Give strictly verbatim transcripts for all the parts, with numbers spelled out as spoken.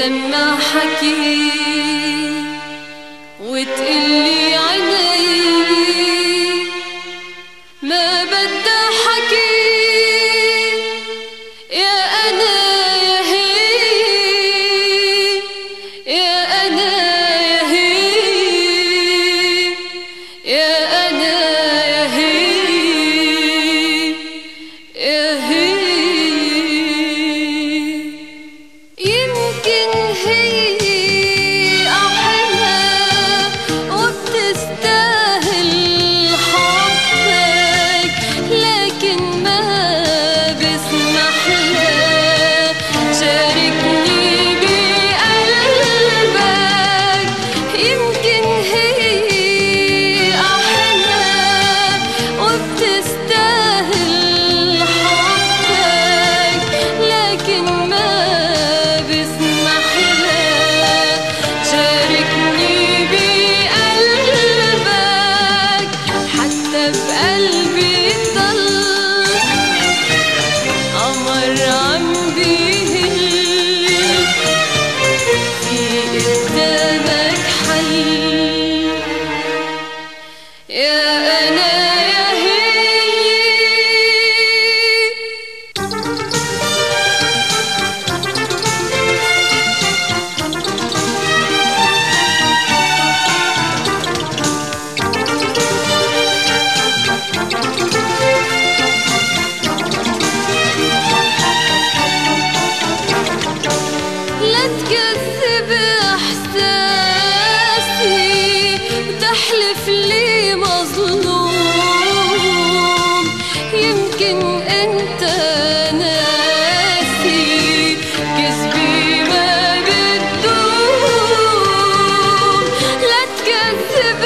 تسمع حكي وتقلي عيني ما بدها حكي يا أنا يا هي يا أنا يا هي يا أنا يا هي يا هي يمكن هي أحلى وبتستاهل حبك، لكن ما بسمح لها شاركني بقلبك. يمكن هي أحلى وبتستاهل حبك، لكن ما بقلبي ضل قمر عم بيهل في قدامك حل يا أنا يا هي. لا تكذب احساسي وتحلف لي مظلوم، يمكن انت ناسي كذبي ما بتدوم. لا تكذب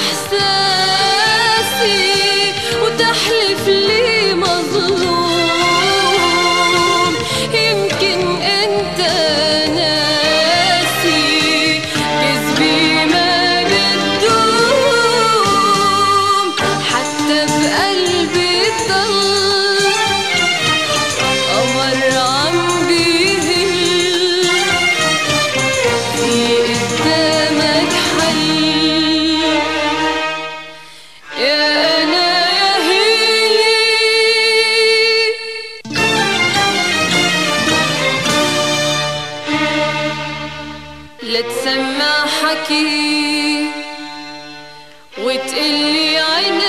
احساسي وتحلف لي مظلوم، يمكن انت لا تسمع حكي وتقلي عيني